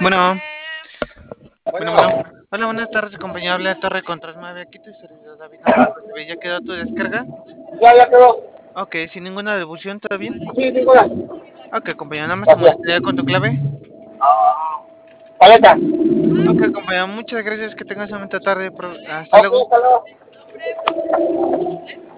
Bueno, bueno, Bueno, bueno. Hola, buenas tardes, compañero. Habla Torre Control 9. Aquí tu servidor David Navarro TV. ¿Ya quedó tu descarga? ya quedó. Ok, sin ninguna devolución, ¿todo bien? Sí, ninguna. Ok, compañero, nada más te Gracias. molestaría con tu clave. Paleta. Ok, compañero, muchas gracias. Que tengas una bonita tarde. Hasta Ok, luego. hasta luego.